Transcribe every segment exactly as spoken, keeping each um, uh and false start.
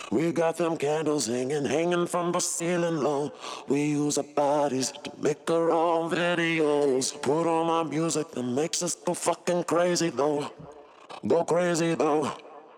We got them candles hanging, hanging from the ceiling low. We use our bodies to make our own videos. Put on our music that makes us go fucking crazy though. Go crazy though.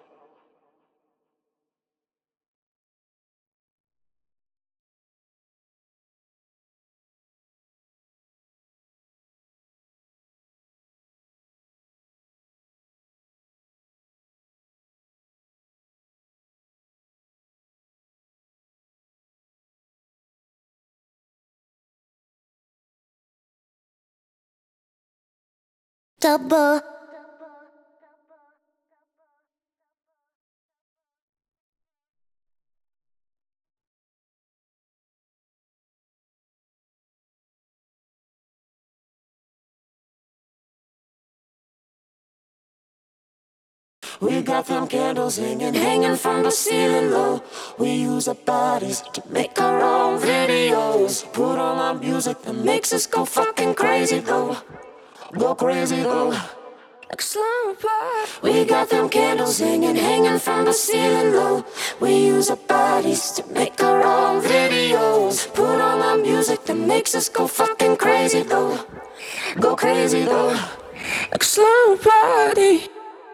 Double. We got them candles hanging, hanging from the ceiling low. We use our bodies to make our own videos. Put on our music that makes us go fucking crazy though. Go crazy though. Like slumber party. We got them candles hanging, hanging from the ceiling low. We use our bodies to make our own videos. Put on our music that makes us go fucking crazy though. Go crazy though. Like slumber party.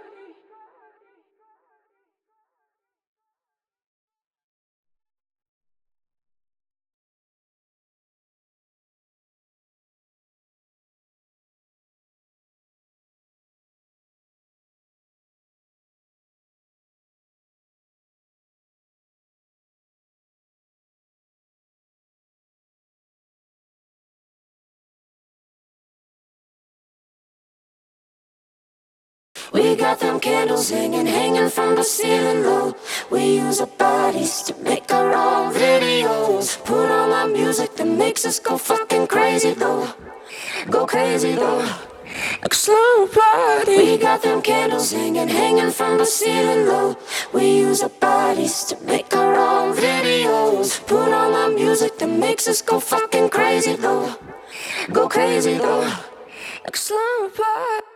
We got them candles hanging, hanging from the ceiling low. We use our bodies to make our own videos. Put on our music that makes us go fucking crazy though. Go crazy though. Like slumber party. We got them candles hanging, hanging from the ceiling low. We use our bodies to make our own videos. Put on our music that makes us go fucking crazy though. Go crazy though. Like slumber party.